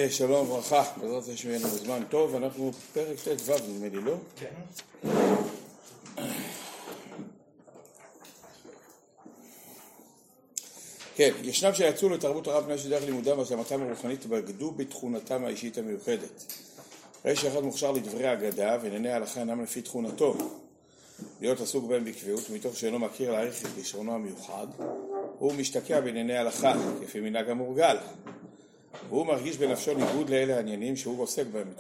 שלום וברכה, בעזרת השם יהיה לנו זמן טוב, אנחנו פרק ט"ו נדמה לי, לא? כן. כן, ישנם שיצאו לתרבות הרב בני שדרך לימודם והשלמתם הרוחנית בגדו בתכונתם האישית המיוחדת. הרי שאחד מוכשר לדברי האגדה וענייני ההלכה אינם לפי תכונתו להיות עסוק בהם בקביעות, מתוך שאינו מכיר להעריך את כישרונו המיוחד, הוא משתקע בענייני ההלכה כפי מנהג המורגל. והוא מרגיש בנפשו ניגוד לאלה העניינים שהוא עוסק בהם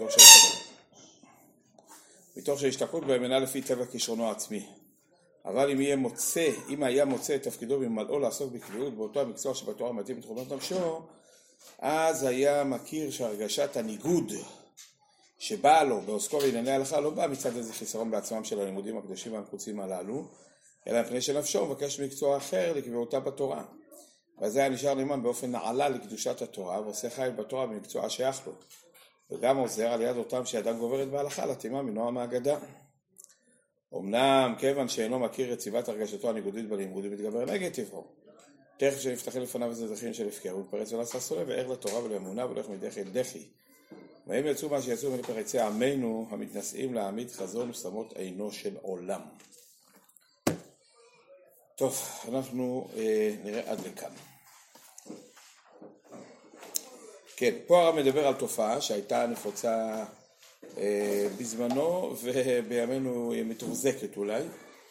מתוך שהשתקעות בהם אינה לפי טבע כישרונו העצמי. אבל אם היה מוצא את תפקידו במלאו לעסוק בקביעות באותו המקצוע שבתורה מתאים את תכונות נפשו, אז היה מכיר שהרגשת הניגוד שבאה לו בעוסקו בענייני ההלכה לא באה מצד איזה חיסרון בעצמם של הלימודים הקדושים והנחוצים הללו, אלא מפני שנפשו מבקש מקצוע אחר לקביעותה בתורה. וזה היה נשאר נאמן באופן נעלה לקדושת התורה, ועושה חייל בתורה במקצועה שייך לו. וגם עוזר על יד אותם שאדם גוברת בהלכה להתאימה מנועם האגדה. אמנם כיוון שאינו מכיר את סיבת הרגשתו הניגודית בלימודים מתגבר נגד טבעו. תכף שנפתחים לפניו איזה דרכים של הפקר, הוא מתפרץ ולעשה סולה וער לתורה ולאמונה והולך מדחי אל דחי. והם יצאו מה שיצאו מפרצי עמנו המתנשאים להעמיד חזון ושמות עינו של עולם. טוב, אנחנו נראה עד לכאן. כן, פה הרב מדבר על תופעה שהייתה נפוצה בזמנו ובימינו היא מתוחזקת אולי.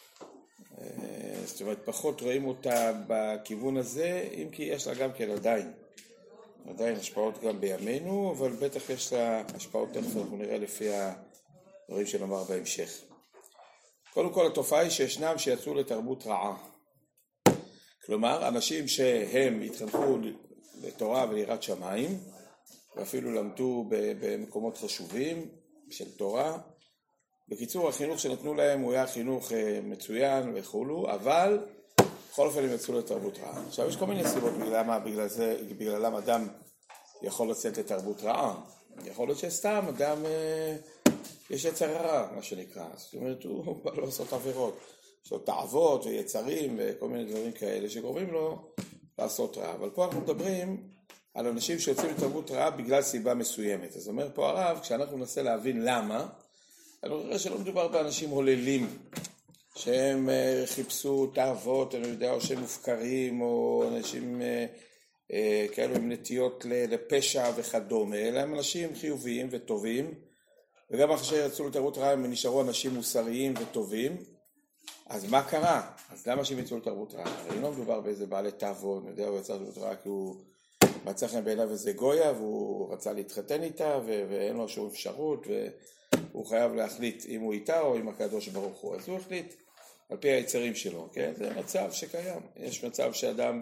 זאת אומרת, פחות רואים אותה בכיוון הזה, אם כי יש לה גם כן עדיין השפעות גם בימינו, אבל בטח יש לה השפעות תכף אנחנו נראה לפי הדברים שנאמר בהמשך. קודם כל התופעה היא שישנם שיצאו לתרבות רעה. כלומר, אנשים שהם התחנכו לתורה וליראת שמיים, ואפילו למדו במקומות חשובים של תורה. בקיצור, החינוך שנתנו להם הוא היה חינוך מצוין וכולו, אבל בכל אופן הם יצאו לתרבות רעה. עכשיו, יש כל מיני סיבות בגללם אדם יכול לצאת לתרבות רעה. יכול להיות שסתם אדם יש יצר רע, מה שנקרא. זאת אומרת, הוא בא לעשות עבירות. יש לו תאוות ויצרים וכל מיני דברים כאלה שגורמים לו לעשות רע. אבל פה אנחנו מדברים על אנשים שיוצאים לתרבות רעה בגלל סיבה מסוימת. אז אומר פה הרב, כשאנחנו ננסה להבין למה, אנחנו נראה שלא מדובר באנשים הוללים, שהם חיפשו תאוות, אני יודע, או שהם מופקרים, או אנשים כאלו עם נטיות לפשע וכדומה, אלא הם אנשים חיוביים וטובים, וגם אחרי שיצאו לתרבות רעה הם נשארו אנשים מוסריים וטובים. אז מה קרה? אז למה שהם יצאו לתרבות רעה? הרי לא מדובר באיזה בעלי תאוות, אני יודע, הוא יצא לתרבות רעה כי הוא מצא חן בעיניו איזה גויה, והוא רצה להתחתן איתה, ואין לו שום אפשרות, והוא חייב להחליט אם הוא איתה או עם הקדוש ברוך הוא. אז הוא החליט על פי היצרים שלו, כן? זה מצב שקיים. יש מצב שאדם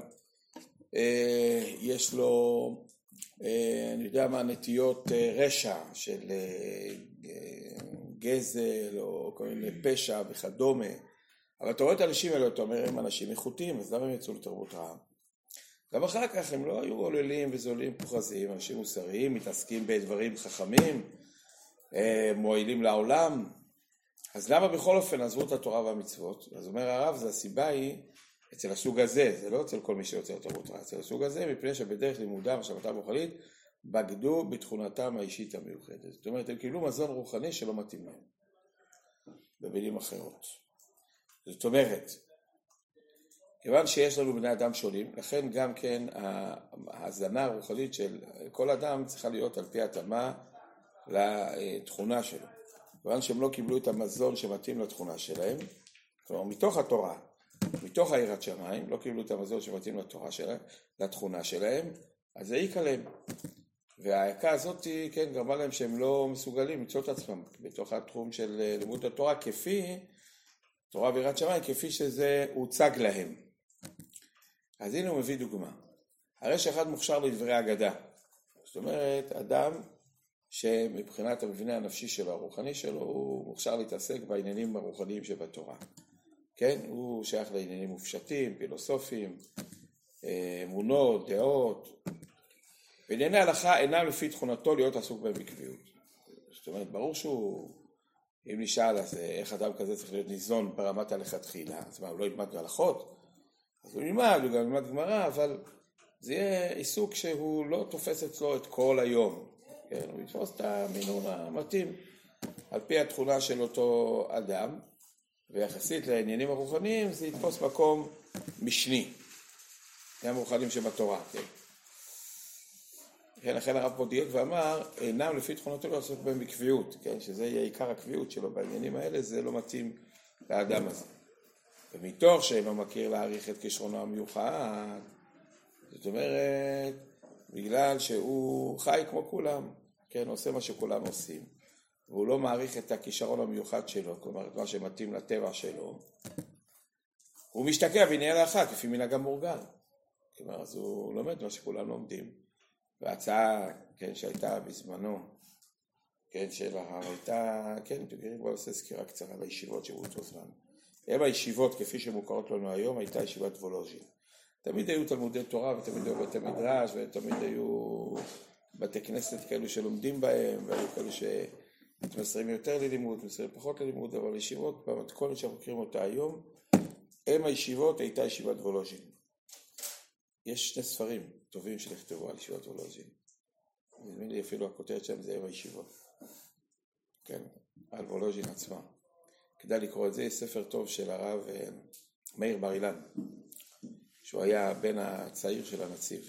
יש לו, אני יודע מה, נטיות רשע של גזל או כל מיני פשע וכדומה. אבל אתה רואה את האנשים האלה, אתה אומר, הם אנשים איכותיים, אז למה הם יצאו לתרבות רעה? גם אחר כך הם לא היו עוללים וזולים פוחזים, אנשים מוסריים, מתעסקים בדברים חכמים, מועילים לעולם. אז למה בכל אופן עזבו את התורה והמצוות? אז אומר הרב, זה הסיבה היא אצל הסוג הזה, זה לא אצל כל מי שיוצא לתרבות רעה, אצל הסוג הזה, מפני שבדרך לימודם ושבתם רוחנית, בגדו בתכונתם האישית המיוחדת. זאת אומרת, הם קיבלו מזון רוחני שלא מתאים להם, במילים אחרות. זאת אומרת, כיוון שיש לנו בני אדם שונים, לכן גם כן ההזנה הרוחנית של כל אדם צריכה להיות על פי התאמה לתכונה שלו. כיוון שהם לא קיבלו את המזון שמתאים לתכונה שלהם, כלומר מתוך התורה, מתוך היראת שמיים, לא קיבלו את המזון שמתאים לתורה שלהם, לתכונה שלהם, אז זה העיק עליהם. והעיקה הזאת כן, גרמה להם שהם לא מסוגלים למצוא את עצמם בתוך התחום של לימוד התורה, כפי תורה ויראת שמיים, כפי שזה הוצג להם. אז הנה הוא מביא דוגמה. הרי שאחד מוכשר לדברי האגדה. זאת אומרת, אדם שמבחינת המבנה הנפשי שלו, הרוחני שלו, הוא מוכשר להתעסק בעניינים הרוחניים שבתורה. כן? הוא שייך לעניינים מופשטים, פילוסופיים, אמונות, דעות. בענייני ההלכה אינם לפי תכונתו להיות עסוק בהם בקביעות. זאת אומרת, ברור שהוא, אם נשאל, אז איך אדם כזה צריך להיות ניזון ברמת הלכתחילה? אז מה, הוא לא ילמד הלכות? אז הוא ילמד, הוא גם ילמד גמרא, אבל זה יהיה עיסוק שהוא לא תופס אצלו את כל היום. כן, הוא יתפוס את המינון המתאים על פי התכונה של אותו אדם, ויחסית לעניינים הרוחניים זה יתפוס מקום משני, גם רוחניים שבתורה, כן. כן, לכן הרב פה דייק ואמר, אינם לפי תכונתו לא לעסוק בהם בקביעות, כן, שזה יהיה עיקר הקביעות שלו בעניינים האלה, זה לא מתאים לאדם הזה. ומתוך שאינו מכיר להעריך את כישרונו המיוחד, זאת אומרת, בגלל שהוא חי כמו כולם, כן, עושה מה שכולם עושים, והוא לא מעריך את הכישרון המיוחד שלו, כלומר, את מה שמתאים לטבע שלו, הוא משתקע בעניין האחת, לפי מנהג המורגל. כלומר, אז הוא לומד מה שכולם לומדים. וההצעה, כן, שהייתה בזמנו, כן, שלה הייתה, כן, בוא נעשה סקירה קצרה על הישיבות שבוצעו זמן. הם הישיבות, כפי שמוכרות לנו היום, הייתה ישיבת וולוז'ין. תמיד היו תלמודי תורה, ותמיד היו בתי מדרש, ותמיד היו בתי כנסת כאלו שלומדים בהם, והיו כאלו שמתמסרים יותר ללימוד, מתמסרים פחות ללימוד, אבל ישיבות, במתכונת שאנחנו מכירים אותה היום, הם הישיבות הייתה ישיבת וולוז'ין. יש שני ספרים טובים שנכתבו על ישיבת וולוז'ין. נדמה לי אפילו הכותרת שם זה הם הישיבות. כן, על וולוז'ין עצמה. כדאי לקרוא את זה, יש ספר טוב של הרב מאיר בר אילן, שהוא היה בן הצעיר של הנציב.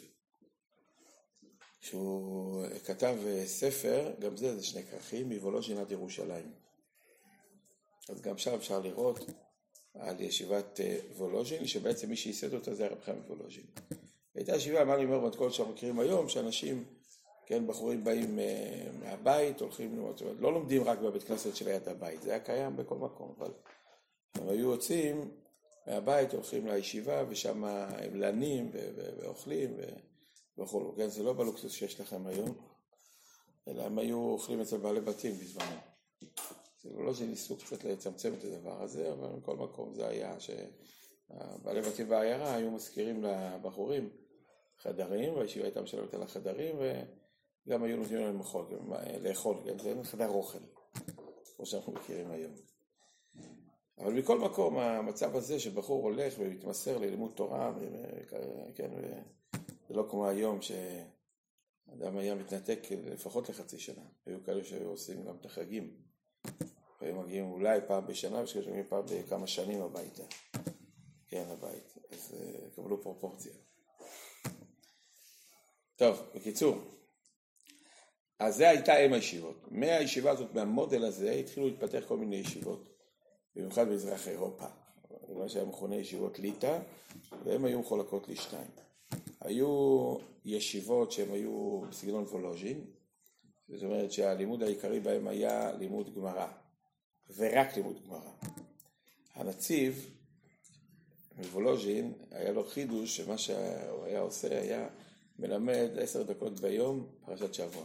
שהוא כתב ספר, גם זה שני כרכים, מוולוז'ין עד ירושלים. אז גם שם אפשר לראות על ישיבת וולוז'ין, שבעצם מי שייסד אותה זה הרב חיים וולוז'ין. הייתה ישיבה, מה אני אומר במתכונת שאנחנו מכירים היום, שאנשים, כן, בחורים באים מהבית, הולכים, לא לומדים רק בבית כנסת של ליד הבית, זה היה קיים בכל מקום, אבל הם היו יוצאים מהבית, הולכים לישיבה, ושם הם לנים ואוכלים וכו'. כן, זה לא בלוקסוס שיש לכם היום, אלא הם היו אוכלים אצל בעלי בתים בזמנו. זה לא שניסו קצת לצמצם את הדבר הזה, אבל בכל מקום זה היה שבעלי בתים בעיירה היו מזכירים לבחורים חדרים, והישיבה הייתה משלמת על החדרים, וגם היו נותנים להם לאכול, כן? זה חדר אוכל, כמו שאנחנו מכירים היום. אבל מכל מקום, המצב הזה שבחור הולך ומתמסר ללימוד תורה, כן, זה לא כמו היום שאדם היה מתנתק לפחות לחצי שנה. היו כאלה שעושים גם את החגים, והם מגיעים אולי פעם בשנה, ושמגיעים פעם בכמה שנים הביתה. כן, הבית. אז קבלו פרופורציה. טוב, בקיצור. אז זה הייתה אם הישיבות. מהישיבה הזאת, מהמודל הזה, התחילו להתפתח כל מיני ישיבות. במיוחד במזרח אירופה. מה שהיה מכונה ישיבות ליטא, והן היו מחולקות לשתיים. היו ישיבות שהן היו בסגנון וולוז'ין, זאת אומרת שהלימוד העיקרי בהם היה לימוד גמרא, ורק לימוד גמרא. הנציב מוולוז'ין היה לו חידוש שמה שהוא היה עושה היה מלמד 10 דקות ביום פרשת שבוע.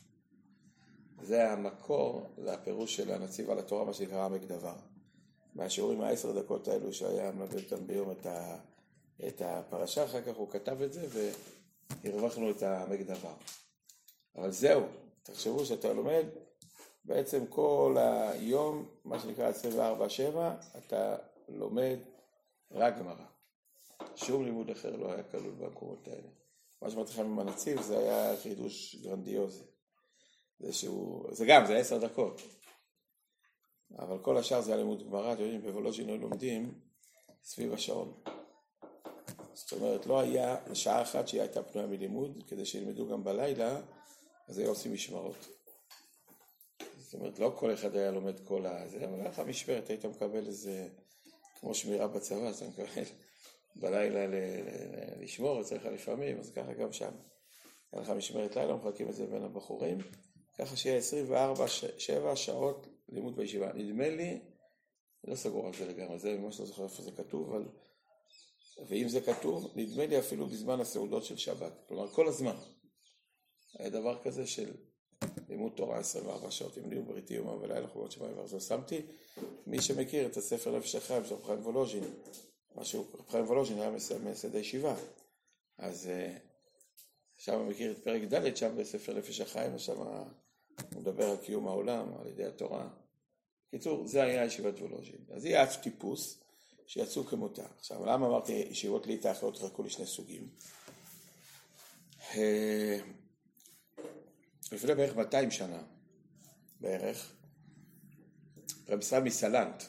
זה המקור לפירוש של הנציב על התורה, מה שנקרא עמק דבר. מהשיעורים 10 דקות האלו שהיה מלמד אותם ביום את הפרשה, אחר כך הוא כתב את זה והרווחנו את העמק דבר. אבל זהו, תחשבו שאתה לומד בעצם כל היום, מה שנקרא 24/7, אתה לומד רק גמרא. שום לימוד אחר לא היה כלול במקומות האלה. מה שמתחיל עם הנציב זה היה חידוש גרנדיוזי. זה גם, זה 10 דקות. אבל כל השאר זה הלימוד גמרא, אתם יודעים, בוולוז'ין היו לומדים סביב השעון. זאת אומרת, לא היה שעה אחת שהיא הייתה פנויה מלימוד, כדי שילמדו גם בלילה, אז היו עושים משמרות. זאת אומרת, לא כל אחד היה לומד כל הזה, אבל היה לך משמרת, היית מקבל איזה, כמו שמירה בצבא, אז אתה מקבל בלילה לשמור, צריך לפעמים, אז ככה גם שם. היה לך משמרת לילה, מחלקים את זה בין הבחורים, ככה שיהיה 24/7 שעות לימוד בישיבה. נדמה לי, אני לא סגור על זה לגמרי, זה ממש לא זוכר איפה זה כתוב, אבל ואם זה כתוב, נדמה לי אפילו בזמן הסעודות של שבת. כלומר, כל הזמן. היה דבר כזה של לימוד תורה 24 שעות, עם לימוד בריתי יומם ולילה חובות שבעים ורזו. שמתי, מי שמכיר את הספר נפש החיים של רב חיים וולוז'ין, רב חיים וולוז'ין היה מייסד הישיבה. אז שם מכיר את פרק ד' שם בספר נפש החיים, ושם הוא מדבר על קיום העולם, על ידי התורה. קיצור, זה היה ישיבת וולוז'ין. אז היא אף טיפוס, שיצאו כמותה. עכשיו, למה אמרתי ישיבות ליטא אחרות חלקו לשני סוגים? לפני בערך 200 שנה, בערך, רבי ישראל מסלנט,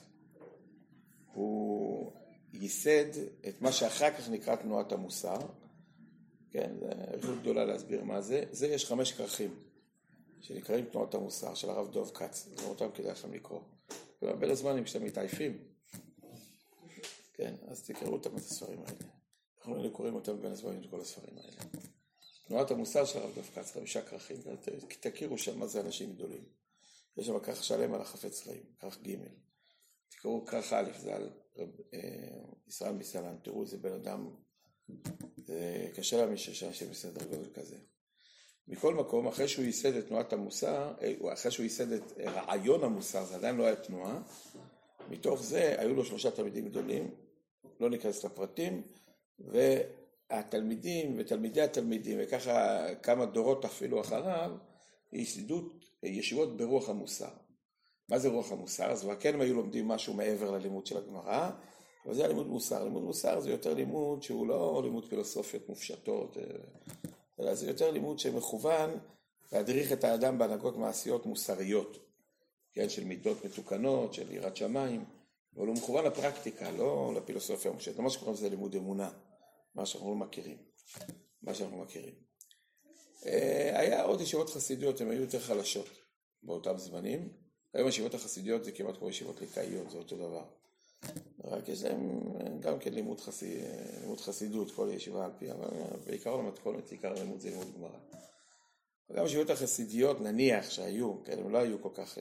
הוא ייסד את מה שאחר כך נקרא תנועת המוסר, כן, זה רשות גדולה להסביר מה זה, זה יש 5 כרכים, שנקראים תנועת המוסר, של הרב דוב כץ, לא אותם כדאי לכם לקרוא, ובין הזמנים כשאתם מתעייפים, כן, אז תקראו אותם את הספרים האלה, אנחנו קוראים אותם בין הזמנים את כל הספרים האלה. תנועת המוסר של הרב דוב כץ, 5 כרכים, תכירו שם מה זה אנשים גדולים. יש שם כרך שלם על החפץ חיים, כרך ג', תקראו כרך א', זה על ישראל מסלנט, תראו איזה בן אדם, זה קשה לה שאנשים בסדר גודל כזה. מכל מקום, אחרי שהוא ייסד את תנועת המוסר, אחרי שהוא ייסד את רעיון המוסר, זה עדיין לא היה תנועה, מתוך זה היו לו 3 תלמידים גדולים, לא ניכנס לפרטים, והתלמידים ותלמידי התלמידים, וככה כמה דורות אפילו אחריו, ייסדו ישיבות ברוח המוסר. מה זה רוח המוסר? אז כן הם היו לומדים משהו מעבר ללימוד של הגמרא, אבל זה הלימוד מוסר. לימוד מוסר זה יותר לימוד שהוא לא לימוד פילוסופיות מופשטות, אלא זה יותר לימוד שמכוון להדריך את האדם בהנהגות מעשיות מוסריות, כן, של מידות מתוקנות, של יראת שמיים, אבל הוא מכוון לפרקטיקה, לא לפילוסופיה המופשטת. מה שקוראים זה לימוד אמונה, מה שאנחנו מכירים. היה עוד ישיבות חסידיות, הן היו יותר חלשות באותם זמנים. היום ישיבות החסידיות זה כמעט כמו ישיבות ליקאיות, זה אותו דבר. רק יש להם גם כן לימוד חסידות, כל ישיבה על פי, אבל בעיקר למתכונת, עיקר לימוד זה לימוד גמרא. גם ישיבות החסידיות נניח שהיו, כן, הם לא היו כל כך,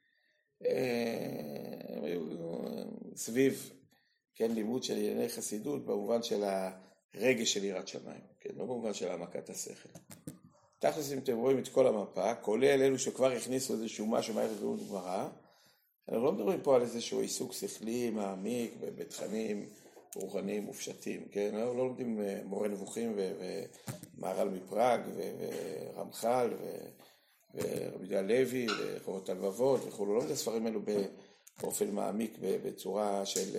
הם היו סביב, כן, לימוד של ענייני חסידות במובן של הרגש של יראת שמיים, כן, לא במובן של העמקת השכל. תכלס אם אתם רואים את כל המפה, כולל אלו שכבר הכניסו איזשהו משהו מהר לימוד גמרא, אנחנו לא מדברים פה על איזשהו עיסוק שכלי, מעמיק, בתכנים רוחניים מופשטים, כן? אנחנו לא לומדים מורה נבוכים ומהר"ל מפראג ורמח"ל ורבי יהודה הלוי וחובות הלבבות וכו', לא לומדים הספרים האלו באופן מעמיק, בצורה של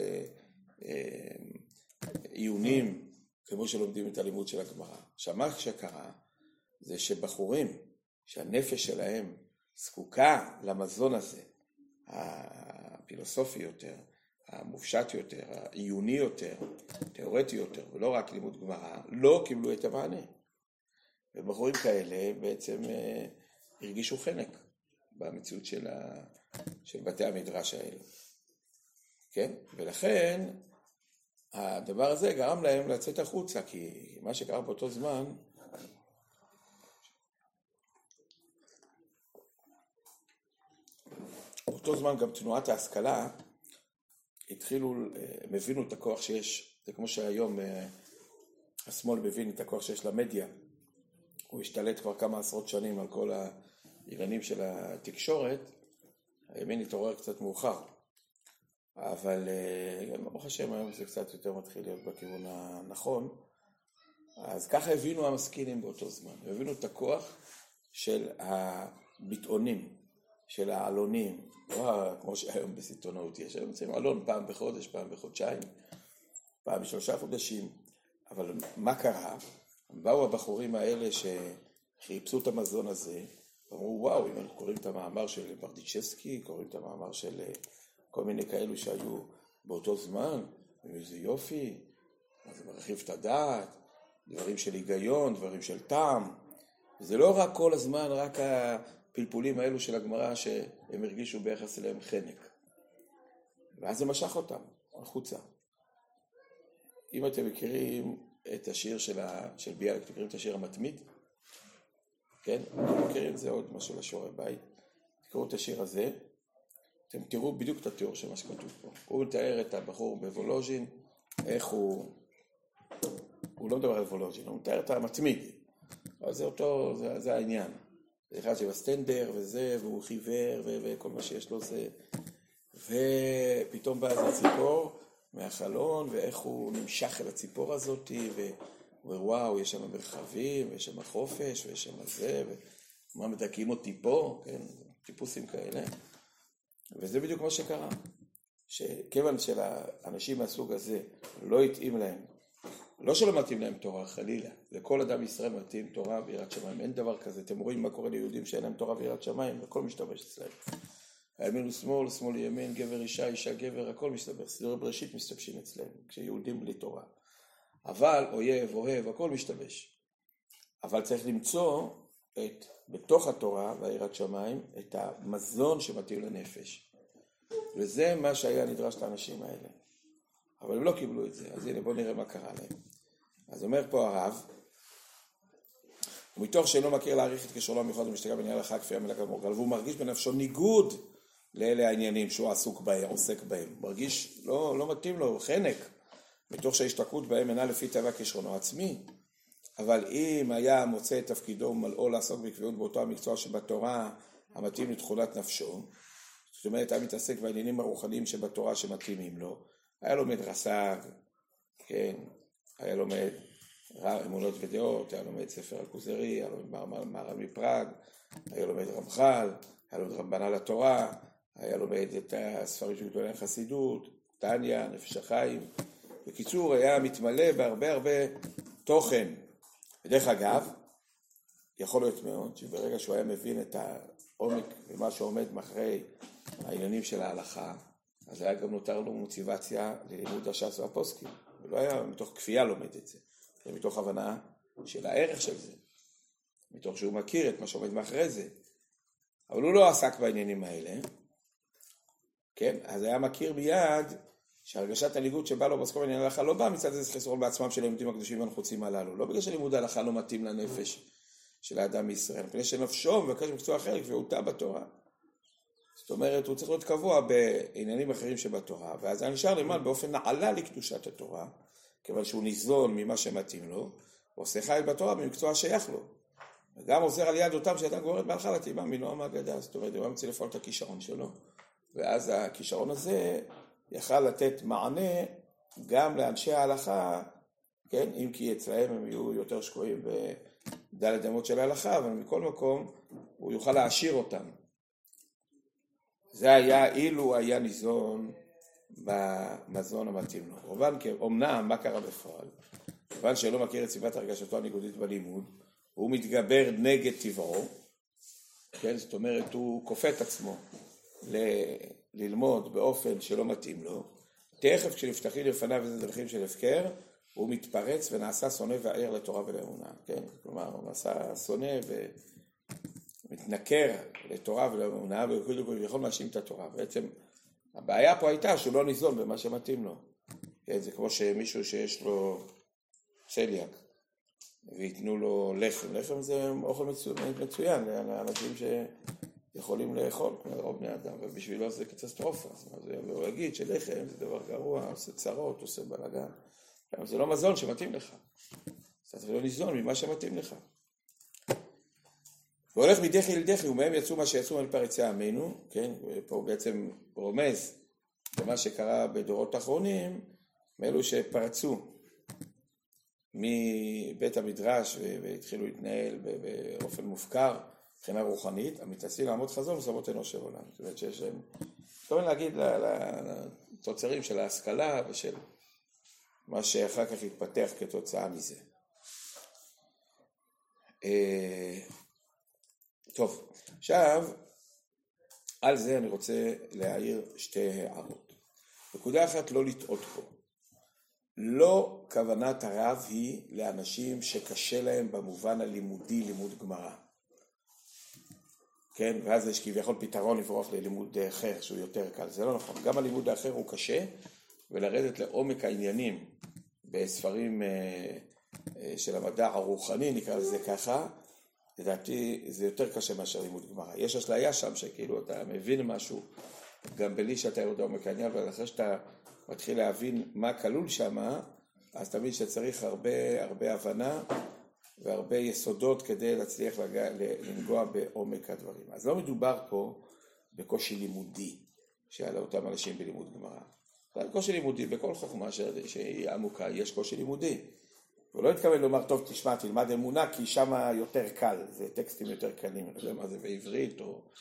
עיונים, כמו שלומדים את הלימוד של הגמרא. עכשיו מה שקרה זה שבחורים שהנפש שלהם זקוקה למזון הזה, הפילוסופי יותר, המופשט יותר, העיוני יותר, תיאורטי יותר, ולא רק לימוד גמרא, לא קיבלו את המענה. ובחורים כאלה בעצם הרגישו חנק במציאות של בתי המדרש האלו. כן? ולכן הדבר הזה גרם להם לצאת החוצה, כי מה שקרה באותו זמן, באותו זמן גם תנועת ההשכלה התחילו, הם הבינו את הכוח שיש, זה כמו שהיום השמאל מבין את הכוח שיש למדיה, הוא השתלט כבר כמה עשרות שנים על כל העניינים של התקשורת, הימין התעורר קצת מאוחר, אבל ברוך השם היום זה קצת יותר מתחיל להיות בכיוון הנכון, אז ככה הבינו המשכילים באותו זמן, הבינו את הכוח של הביטאונים, של העלונים, לא כמו שהיום בסיטונאות יש, היום יוצאים עלון פעם בחודש, פעם בחודשיים, פעם ב3 חודשים, אבל מה קרה? באו הבחורים האלה שחיפשו את המזון הזה, ואמרו וואו, אם אנחנו קוראים את המאמר של ברדיצ'בסקי, קוראים את המאמר של כל מיני כאלו שהיו באותו זמן, איזה יופי, אז זה מרחיב את הדעת, דברים של היגיון, דברים של טעם, זה לא רק כל הזמן, רק הפלפולים האלו של הגמרא שהם הרגישו ביחס אליהם חנק. ואז זה משך אותם החוצה. אם אתם מכירים את השיר של ביאליק, אתם מכירים את השיר המתמיד? כן? אתם מכירים, זה עוד משהו לשיעורי בית. תקראו את השיר הזה, אתם תראו בדיוק את התיאור של מה שכתוב פה. הוא מתאר את הבחור בוולוז'ין, איך הוא לא מדבר על וולוז'ין, הוא מתאר את המתמיד. אבל זה אותו, זה העניין. זה אחד שבסטנדר וזה, והוא חיוור וכל מה שיש לו זה. ופתאום בא איזה ציפור מהחלון, ואיך הוא נמשך אל הציפור הזאת, ווואו, יש שם מרחבים, ויש שם חופש, ויש שם זה, ומה מדכאים אותי פה, כן, טיפוסים כאלה. וזה בדיוק מה שקרה. שכיוון של האנשים מהסוג הזה לא התאים להם לא שלא מתאים להם תורה, חלילה. לכל אדם ישראל מתאים תורה ויראת שמיים. אין דבר כזה. אתם רואים מה קורה ליהודים שאין להם תורה ויראת שמיים, הכל משתבש אצלם. הימין הוא שמאל, שמאל לימין, גבר אישה, אישה גבר, הכל משתבש. סידורי בראשית משתבשים אצלם, כשיהודים בלי תורה. אבל אויב, אוהב, הכל משתבש. אבל צריך למצוא בתוך התורה והיראת שמיים את המזון שמתאים לנפש. וזה מה שהיה נדרש לאנשים האלה. אבל הם לא קיבלו את זה, אז הנה בואו נראה מה קרה להם. אז אומר פה הרב, ומתוך שאינו מכיר להעריך את קשרו המיוחד ומשתגע בעניין ההלכה כפי המלך המורגל, והוא מרגיש בנפשו ניגוד לאלה העניינים שהוא עוסק בהם. מרגיש לא מתאים לו, חנק, מתוך שההשתקעות בהם אינה לפי טבע קשרונו עצמי. אבל אם היה מוצא את תפקידו ומלאו לעסוק בקביעות באותו המקצוע שבתורה המתאים לתכונת נפשו, זאת אומרת, היה מתעסק בעניינים הרוחניים שבתורה שמתאימים לו, היה לומד רס"ג, כן, היה לומד אמונות ודעות, היה לומד ספר אלכוזרי, היה לומד מהר"ל מפראג, היה לומד רמח"ל, היה לומד רמב"ן על התורה, היה לומד את הספרים של גדולי החסידות, תניא, נפש החיים. בקיצור, היה מתמלא בהרבה תוכן. ודרך אגב, יכול להיות מאוד שברגע שהוא היה מבין את העומק ומה שעומד מאחורי העניינים של ההלכה, אז היה גם נותר לו מוטיבציה ללימוד הש"ס והפוסקים. ולא היה מתוך כפייה לומד את זה, זה מתוך הבנה של הערך של זה, מתוך שהוא מכיר את מה שעומד מאחורי זה. אבל הוא לא עסק בעניינים האלה, כן? אז היה מכיר מיד שהרגשת הניגוד שבא לו בסקום בעניין ההלכה לא בא מצד איזה חסרון בעצמם של הלימודים הקדושים והנחוצים הללו, לא בגלל שלימוד ההלכה לא מתאים לנפש של האדם מישראל, בגלל שנפשו מבקש מקצוע אחר והוטה בתורה. זאת אומרת, הוא צריך להיות קבוע בעניינים אחרים שבתורה, ואז היה נשאר למען באופן נעלה לקדושת התורה, כיוון שהוא ניזון ממה שמתאים לו, ועושה חיל בתורה במקצוע שייך לו. וגם עוזר על יד אותם שאדם גוררת בהלכה לתאימה מנועם האגדה, זאת אומרת, הוא מצא לפעול את הכישרון שלו, ואז הכישרון הזה יכל לתת מענה גם לאנשי ההלכה, כן, אם כי אצלהם הם יהיו יותר שקועים בדלת אמות של ההלכה, אבל מכל מקום הוא יוכל להעשיר אותם. זה היה אילו היה ניזון במזון המתאים לו. אומנם מה קרה בפועל? כיוון שלא מכיר את סיבת הרגשתו הניגודית בלימוד, הוא מתגבר נגד טבעו, כן? זאת אומרת, הוא כופה את עצמו ללמוד באופן שלא מתאים לו. תכף כשנפתחים לפניו איזה דרכים של הפקר, הוא מתפרץ ונעשה שונא וער לתורה ולאמונה, כן? כלומר, הוא נעשה שונא ומתנכר לתורה ולאמונה, וכאילו יכול להאשים את התורה. בעצם הבעיה פה הייתה שהוא לא ניזון במה שמתאים לו. כן? זה כמו שמישהו שיש לו צליאק, ויתנו לו לחם. לחם זה אוכל מצוין לאנשים שיכולים לאכול, כמו רוב בני אדם, ובשבילו זה קטסטרופה. הוא יגיד שלחם זה דבר גרוע, עושה צרות, עושה בלגן. זה לא מזון שמתאים לך. אתה לא ניזון ממה שמתאים לך. והולך מדחי לדחי, ומהם יצאו מה שיצאו על פרצי עמנו, כן? ופה בעצם רומז למה שקרה בדורות האחרונים, מאלו שפרצו מבית המדרש והתחילו להתנהל באופן מופקר, מבחינה רוחנית, המתעשים לעמוד חזון ושמות אנוש של עולם. זאת אומרת שיש להם, מתכוון להגיד לתוצרים של ההשכלה ושל מה שאחר כך יתפתח כתוצאה מזה. טוב, עכשיו, על זה אני רוצה להעיר שתי הערות. נקודה אחת, לא לטעות פה. לא כוונת הרב היא לאנשים שקשה להם במובן הלימודי, לימוד גמרא. כן, ואז יש כביכול פתרון לברוח ללימוד אחר שהוא יותר קל. זה לא נכון. גם הלימוד האחר הוא קשה, ולרדת לעומק העניינים בספרים של המדע הרוחני, נקרא לזה ככה, לדעתי זה יותר קשה מאשר לימוד גמרא. יש אשליה שם שכאילו אתה מבין משהו, גם בלי שאתה יודע עומק העניין, אבל אחרי שאתה מתחיל להבין מה כלול שם, אז תמיד שצריך הרבה הבנה והרבה יסודות כדי להצליח לנגוע בעומק הדברים. אז לא מדובר פה בקושי לימודי שעלה אותם אנשים בלימוד גמרא. זה קושי לימודי, בכל חוכמה שהיא עמוקה יש קושי לימודי. הוא לא התכוון לומר, טוב תשמע, תלמד אמונה, כי שם יותר קל, זה טקסטים יותר קלים, אני לא יודע מה זה בעברית, או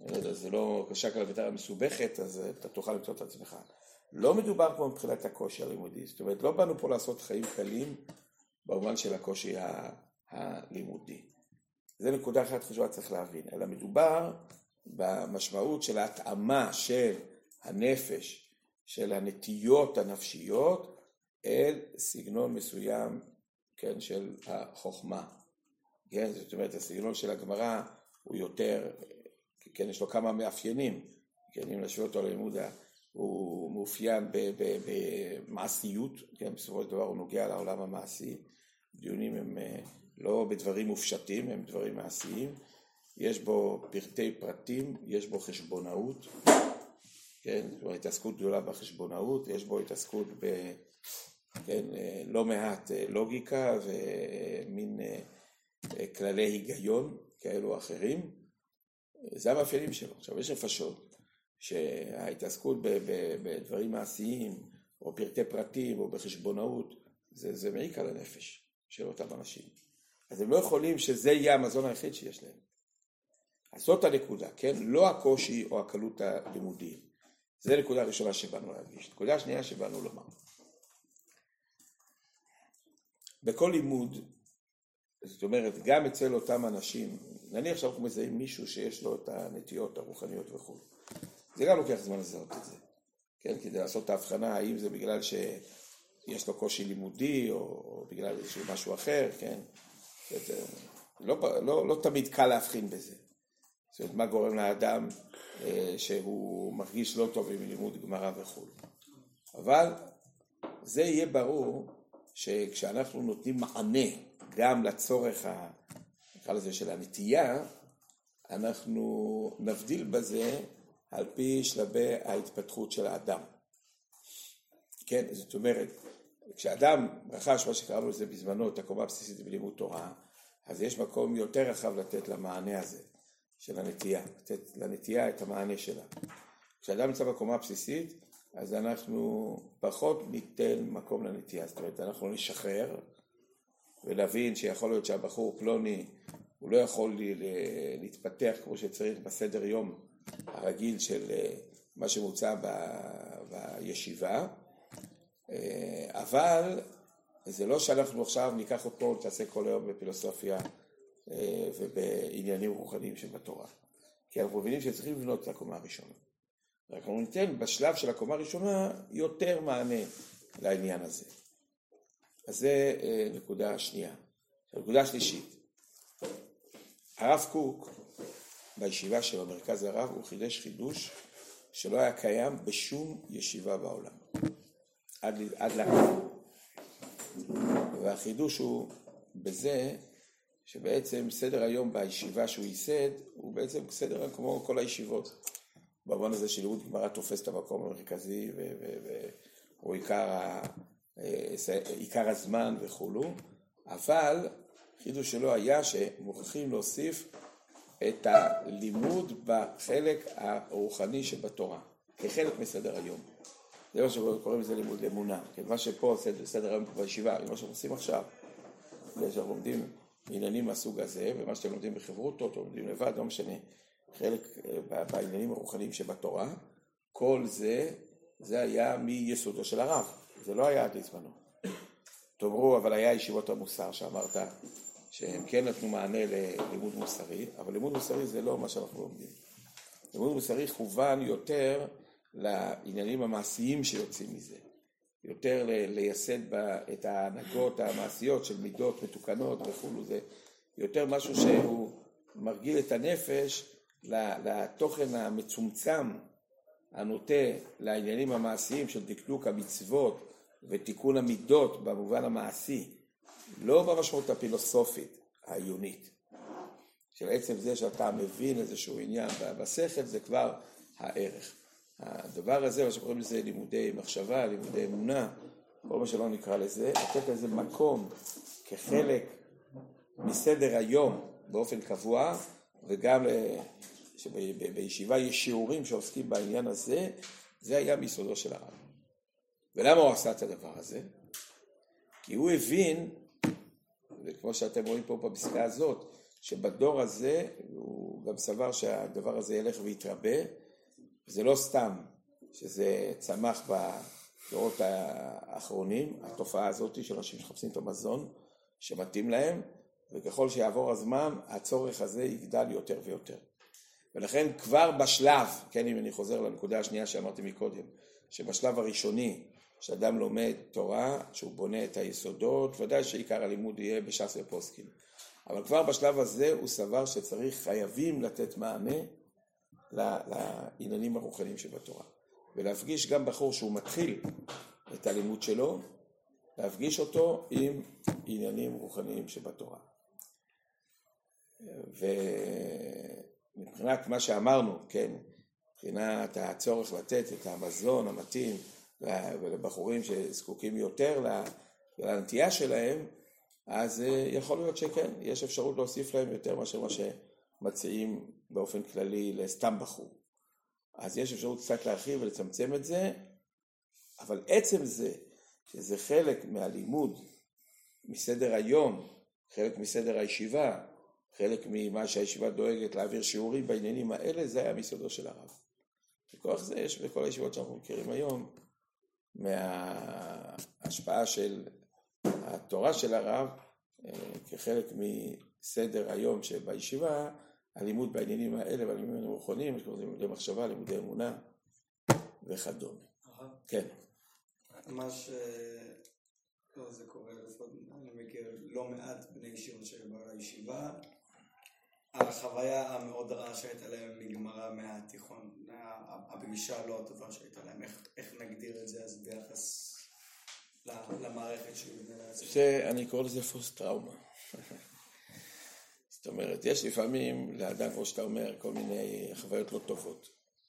אני לא יודע, זה לא קשה כלל יותר מסובכת, אז אתה תוכל למצוא את עצמך. לא מדובר פה מבחינת הקושי הלימודי, זאת אומרת, לא באנו פה לעשות חיים קלים במובן של הקושי הלימודי. זה נקודה אחת חשובה צריך להבין, אלא מדובר במשמעות של ההתאמה של הנפש, של הנטיות הנפשיות, אל סגנון מסוים, כן, של החוכמה. כן, זאת אומרת, הסגנון של הגמרא הוא יותר, כן, יש לו כמה מאפיינים, כן, אם נשווה אותו ללימוד, הוא מאופיין במעשיות, כן, בסופו של דבר הוא נוגע לעולם המעשי, דיונים הם לא בדברים מופשטים, הם דברים מעשיים, יש בו פרטי פרטים, יש בו חשבונאות, כן, זאת אומרת, התעסקות גדולה בחשבונאות, יש בו התעסקות כן, לא מעט לוגיקה ומין כללי היגיון כאלו או אחרים, זה המאפיינים שלו. עכשיו יש נפשות שההתעסקות בדברים מעשיים או פרטי פרטים או בחשבונאות, זה מעיק על הנפש של אותם אנשים. אז הם לא יכולים שזה יהיה המזון היחיד שיש להם. אז זאת הנקודה, כן? לא הקושי או הקלות הלימודיים. זה נקודה הראשונה שבאנו להדגיש. נקודה השנייה שבאנו לומר. בכל לימוד, זאת אומרת, גם אצל אותם אנשים, נניח שאנחנו מזהים מישהו שיש לו את הנטיות הרוחניות וכו'. זה גם לוקח זמן לזהות את זה. כן? כדי לעשות את ההבחנה, האם זה בגלל שיש לו קושי לימודי או בגלל משהו אחר, כן? לא תמיד קל להבחין בזה. זאת אומרת, מה גורם לאדם שהוא מרגיש לא טוב עם לימוד גמרא וכו'. אבל זה יהיה ברור שכשאנחנו נותנים מענה גם לצורך נקרא לזה של הנטייה, אנחנו נבדיל בזה על פי שלבי ההתפתחות של האדם. כן, זאת אומרת, כשאדם רכש מה שקראנו לזה בזמנו, את הקומה הבסיסית בלימוד תורה, אז יש מקום יותר רחב לתת למענה הזה של הנטייה, לתת לנטייה את המענה שלה. כשאדם נמצא בקומה הבסיסית, אז אנחנו פחות ניתן מקום לנטייה, זאת אומרת, אנחנו נשחרר ולהבין שיכול להיות שהבחור פלוני, הוא לא יכול להתפתח כמו שצריך בסדר יום הרגיל של מה שמוצע בישיבה, אבל זה לא שאנחנו עכשיו ניקח אותו ונתעסק כל היום בפילוסופיה ובעניינים רוחניים שבתורה. כי אנחנו מבינים שצריכים לבנות את הקומה הראשונה. אנחנו ניתן בשלב של הקומה הראשונה יותר מענה לעניין הזה. אז זה נקודה שנייה. נקודה שלישית. הרב קוק, בישיבה של המרכז הרב, הוא חידש חידוש שלא היה קיים בשום ישיבה בעולם. עד להיום. והחידוש הוא בזה שבעצם סדר היום בישיבה שהוא ייסד, הוא בעצם סדר היום כמו כל הישיבות. במובן הזה שלימוד גמרא תופס את המקום המרכזי והוא עיקר הזמן וכו'. אבל חידוש שלו היה שמוכרחים להוסיף את הלימוד בחלק הרוחני שבתורה, כחלק מסדר היום. זה מה שקוראים לזה לימוד לאמונה. מה שפה סדר היום בישיבה, מה שאנחנו עושים עכשיו, שאנחנו לומדים עניינים מהסוג הזה, ומה שאתם לומדים בחברותות, או לומדים לבד, לא משנה, חלק בעניינים הרוחניים שבתורה, כל זה היה מיסודו של הרב. זה לא היה עד לזמנו. תאמרו, אבל היה ישיבות המוסר שאמרת, שהם כן נתנו מענה ללימוד מוסרי, אבל לימוד מוסרי זה לא מה שאנחנו לומדים. לימוד מוסרי חוון יותר לעניינים המעשיים שיוצאים מזה. יותר לייסד את ההנהגות המעשיות של מידות מתוקנות וכו'. זה יותר משהו שהוא מרגיל את הנפש לתוכן המצומצם הנוטה לעניינים המעשיים של דקדוק המצוות ותיקון המידות במובן המעשי, לא במשמעות הפילוסופית העיונית. של עצם זה שאתה מבין איזשהו עניין בשכל, זה כבר הערך. הדבר הזה, מה שקוראים לזה לימודי מחשבה, לימודי אמונה, כל מה שלא נקרא לזה, לתת לזה מקום כחלק מסדר היום באופן קבוע, וגם בישיבה יש שיעורים שעוסקים בעניין הזה, זה היה מיסודו של הרב. ולמה הוא עשה את הדבר הזה? כי הוא הבין, וכמו שאתם רואים פה בפסקה הזאת, שבדור הזה הוא גם סבר שהדבר הזה ילך ויתרבה, וזה לא סתם שזה צמח בדורות האחרונים, התופעה הזאת של אנשים שחפשים את המזון שמתאים להם, וככל שיעבור הזמן הצורך הזה יגדל יותר ויותר. ולכן כבר בשלב, כן, אם אני חוזר לנקודה השנייה שאמרתי מקודם, שבשלב הראשוני שאדם לומד תורה, שהוא בונה את היסודות, ודאי שעיקר הלימוד יהיה בש"ס ופוסקים. אבל כבר בשלב הזה הוא סבר שצריך, חייבים לתת מענה לעניינים הרוחניים שבתורה. ולהפגיש גם בחור שהוא מתחיל את הלימוד שלו, להפגיש אותו עם עניינים רוחניים שבתורה. ומבחינת מה שאמרנו, כן, מבחינת הצורך לתת את המזון המתאים ולבחורים שזקוקים יותר לנטייה שלהם, אז יכול להיות שכן, יש אפשרות להוסיף להם יותר מאשר מה שמציעים באופן כללי לסתם בחור. אז יש אפשרות קצת להרחיב ולצמצם את זה, אבל עצם זה שזה חלק מהלימוד, מסדר היום, חלק מסדר הישיבה, חלק ממה שהישיבה דואגת להעביר שיעורים בעניינים האלה, זה היה מסודו של הרב. וכוח זה יש בכל הישיבות שאנחנו מכירים היום, מההשפעה של התורה של הרב, כחלק מסדר היום שבישיבה, הלימוד בעניינים האלה, והלימודים הרוחניים, לימודי מחשבה, לימודי אמונה וכדומה. כן. מה זה קורה, אני מכיר לא מעט בני ישיבות שבאו לישיבה, החוויה המאוד רעה שהייתה להם נגמרה מהתיכון, הפגישה הלא הטובה שהייתה להם, איך נגדיר את זה אז ביחס למערכת של שאני קורא לזה פוסט טראומה. זאת אומרת, יש לפעמים לאדם, כמו שאתה אומר, כל מיני חוויות לא טובות.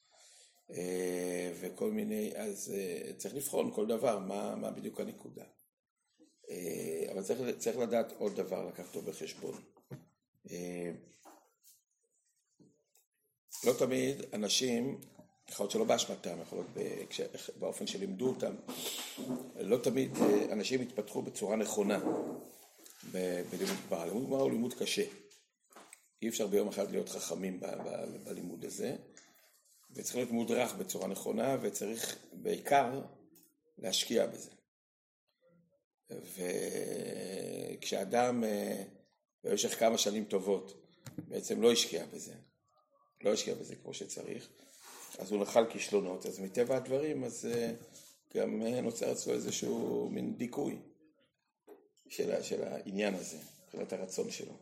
וכל מיני, אז צריך לבחון כל דבר, מה בדיוק הנקודה. אבל צריך לדעת עוד דבר, לקחתו בחשבון. לא תמיד אנשים, יכול להיות שלא באשמתם, יכול להיות באופן שלימדו אותם, לא תמיד אנשים התפתחו בצורה נכונה בלימוד גמרא. לימוד גמרא הוא לימוד קשה. אי אפשר ביום אחד להיות חכמים בלימוד הזה, וצריך להיות מודרך בצורה נכונה, וצריך בעיקר להשקיע בזה. וכשאדם במשך כמה שנים טובות בעצם לא השקיע בזה כמו שצריך, אז הוא נחל כישלונות, אז מטבע הדברים, אז גם נוצר אצלו איזשהו מין דיכוי של העניין הזה, מבחינת הרצון שלו.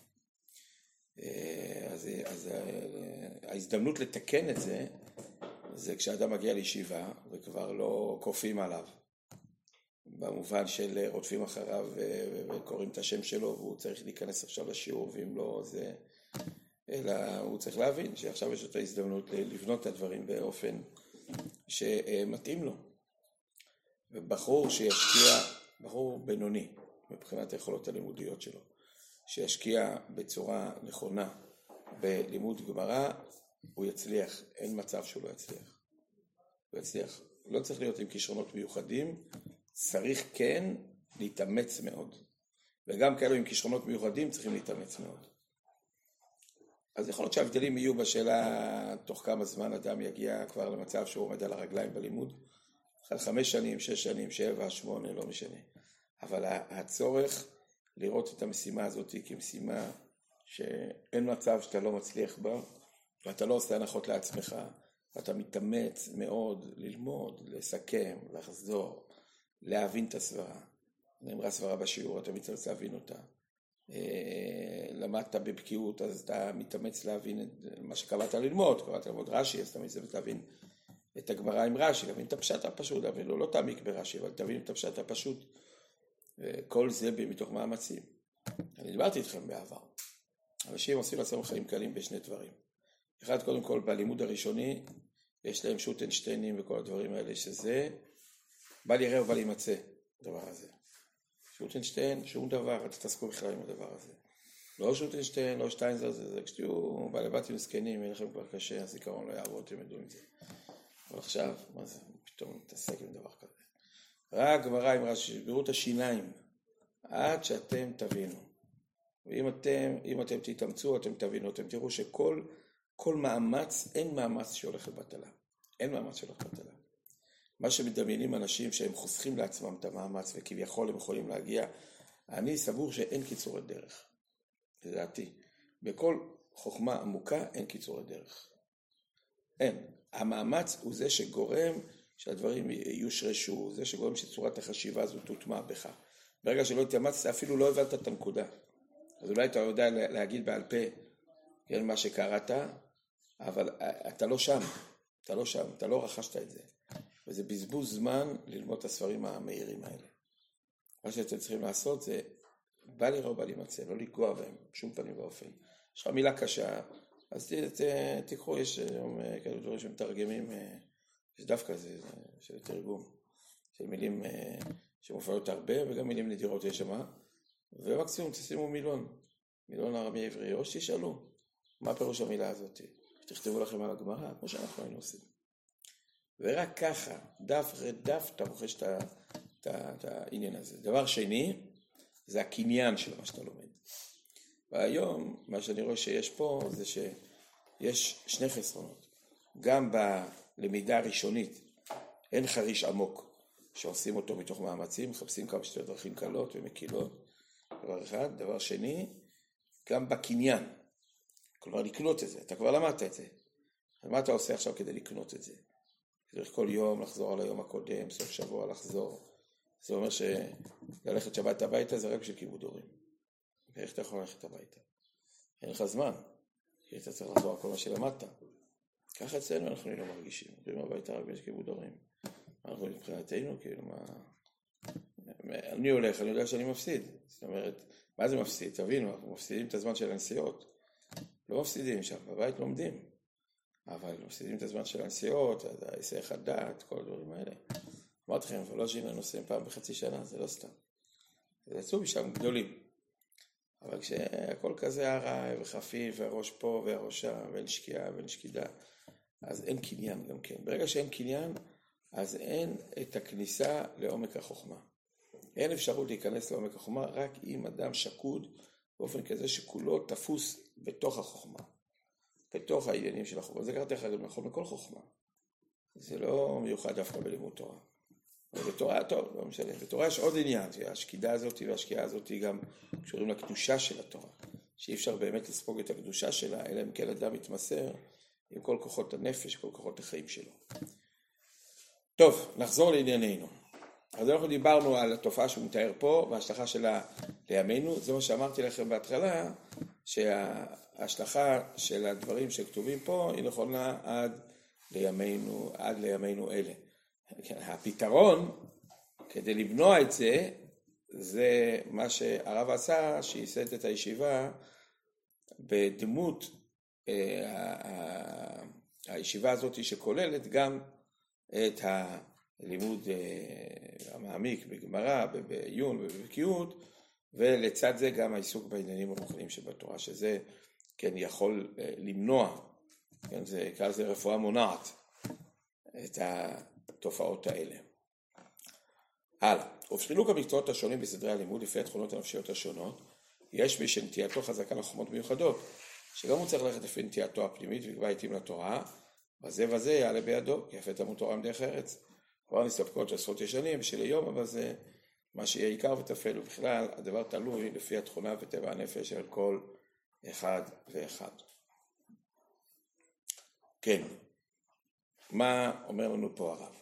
אז ההזדמנות לתקן את זה, זה כשאדם מגיע לישיבה וכבר לא כופים עליו, במובן של רודפים אחריו וקוראים את השם שלו, והוא צריך להיכנס עכשיו לשיעור, ואם לא זה, אלא הוא צריך להבין שעכשיו יש את ההזדמנות לבנות את הדברים באופן שמתאים לו. ובחור שישקיע, בחור בינוני מבחינת היכולות הלימודיות שלו, שישקיע בצורה נכונה בלימוד גמרא, הוא יצליח, אין מצב שהוא לא יצליח. הוא יצליח. לא צריך להיות עם כישרונות מיוחדים, צריך כן להתאמץ מאוד. וגם כאלו עם כישרונות מיוחדים צריכים להתאמץ מאוד. אז יכול להיות שההבדלים יהיו בשאלה תוך כמה זמן אדם יגיע כבר למצב שהוא עומד על הרגליים בלימוד. 5 שנים, 6 שנים, 7, 8, לא משנה. אבל הצורך לראות את המשימה הזאת כמשימה שאין מצב שאתה לא מצליח בה, ואתה לא עושה הנחות לעצמך, ואתה מתאמץ מאוד ללמוד, לסכם, לחזור, להבין את הסברה. נאמרה סברה בשיעור, אתה מתאמץ להבין אותה. למדת בבקיאות, אז אתה מתאמץ להבין את מה שקבעת ללמוד, קבעת ללמוד רש"י, אז אתה מתאמץ להבין את הגמרא עם רש"י, להבין את הפשט הפשוט, להבין, לא תעמיק ברש"י, אבל תבין את הפשט הפשוט. וכל זה מתוך מאמצים. אני דיברתי איתכם בעבר. אנשים עושים לעצמם חיים קלים בשני דברים. אחד, קודם כל, בלימוד הראשוני, יש להם שוטנשטיינים וכל הדברים האלה, שזה בל יראה ובל יימצא, הדבר הזה. שוטנשטיין, שום דבר, אל תתעסקו בכלל עם הדבר הזה. לא שוטנשטיין, לא שטיינזר, זה כשתהיו בעלי בתים זקנים, יהיה לכם כבר קשה, הזיכרון לא יעבוד, אתם ידעו עם זה. אבל עכשיו, מה זה, פתאום מתעסק עם דבר כזה. רק גמרא עם רש"י, שבירו את השיניים, עד שאתם תבינו. ואם אתם תתאמצו, אתם תבינו, אתם תראו שכל מאמץ, אין מאמץ שהולך לבטלה. אין מאמץ שהולך לבטלה. מה שמדמיינים אנשים שהם חוסכים לעצמם את המאמץ וכביכול הם יכולים להגיע, אני סבור שאין קיצורי דרך. לדעתי. בכל חוכמה עמוקה אין קיצורי דרך. אין. המאמץ הוא זה שגורם שהדברים יושרשו, זה שגורם שצורת החשיבה הזו תוטמע בך. ברגע שלא התאמצת, אפילו לא הבנת את הנקודה. אז אולי אתה יודע להגיד בעל פה, כן, מה שקראת, אבל אתה לא שם, אתה לא רכשת את זה. וזה בזבוז זמן ללמוד את הספרים המהירים האלה. מה שאתם צריכים לעשות זה, בא לראה או בא להימצא, לא לגוע בהם, שום פנים ואופן. יש לך מילה קשה, אז תיקחו, יש כאלה דברים שמתרגמים, יש דף כזה של תרגום, של מילים שמופעלות הרבה, וגם מילים נדירות יש שם, ומקסימום תשימו מילון ערבי עברי, או שתשאלו, מה פירוש המילה הזאת? תכתבו לכם על הגמרא, כמו שאנחנו היינו עושים. ורק ככה, דף אחרי דף, אתה רוכש את העניין הזה. דבר שני, זה הקניין של מה שאתה לומד. והיום, מה שאני רואה שיש פה, זה שיש שני חסרונות. גם בלמידה הראשונית, אין חריש עמוק, שעושים אותו מתוך מאמצים, מחפשים כמה שתי דרכים קלות ומקילות. דבר אחד. דבר שני, גם בקניין. כלומר, לקנות את זה. אתה כבר למדת את זה. אז מה אתה עושה עכשיו כדי לקנות את זה? צריך כל יום לחזור על היום הקודם, סוף שבוע לחזור. זה אומר שללכת שבת הביתה זה רק בשביל כיבוד הורים. ואיך אתה יכול ללכת הביתה? אין לך זמן, כי אתה צריך לחזור על כל מה שלמדת. ככה אצלנו אנחנו לא מרגישים. הולכים הביתה רק בשביל כיבוד הורים. אנחנו מבחינתנו, כאילו מה... אני הולך, אני יודע שאני מפסיד. זאת אומרת, מה זה מפסיד? תבינו, אנחנו מפסידים את הזמן של הנסיעות. לא מפסידים שם, בבית לומדים. אבל מפסידים את הזמן של הנסיעות, היסח הדעת, כל הדברים האלה. אמרתי לכם, אבל לא שהנה נוסעים פעם בחצי שנה, זה לא סתם. זה יצאו משם גדולים. אבל כשהכל כזה הרע וחפיף, והראש פה והראש שם, ואין שקיעה ואין שקידה, אז אין קניין גם כן. ברגע שאין קניין, אז אין את הכניסה לעומק החוכמה. אין אפשרות להיכנס לעומק החוכמה, רק אם אדם שקוד, באופן כזה שכולו תפוס בתוך החוכמה. בתוך העניינים של החוכמה. זה קראתי לך גם נכון מכל חוכמה. זה לא מיוחד דווקא בלימוד תורה. ובתורה, טוב, לא משנה. בתורה יש עוד עניין, השקידה הזאת והשקיעה הזאת גם קשורים לקדושה של התורה. שאי אפשר באמת לספוג את הקדושה שלה, אלא אם כן אדם מתמסר עם כל כוחות הנפש, כל כוחות החיים שלו. טוב, נחזור לענייננו. אז אנחנו דיברנו על התופעה שהוא מתאר פה, וההשלכה שלה לימינו. זה מה שאמרתי לכם בהתחלה, שההשלכה של הדברים שכתובים פה היא נכונה עד לימינו אלה. הפתרון, כדי למנוע את זה, זה מה שהרב עשה, שייסד את הישיבה בדמות הישיבה הזאת שכוללת גם את הלימוד המעמיק בגמרא, בעיון ובבקיאות, ולצד זה גם העיסוק בעניינים הרוחניים שבתורה, שזה כן יכול למנוע, כן, זה קרא לזה רפואה מונעת, את התופעות האלה. הלאה, ובחילוק המקצועות השונים בסדרי הלימוד לפי התכונות הנפשיות השונות, יש מי שנטייתו חזקה לחוכמות מיוחדות, שגם הוא צריך ללכת לפי נטייתו הפנימית ויקבע עתים לתורה, וזה וזה יעלה בידו, כי יפה תלמוד תורה מדרך ארץ. כבר נסתפקות של עשרות ישנים ושל היום, אבל זה מה שיהיה עיקר וטפל, ובכלל הדבר תלוי לפי התכונה וטבע הנפש של כל אחד ואחד. כן, מה אומר לנו פה הרב?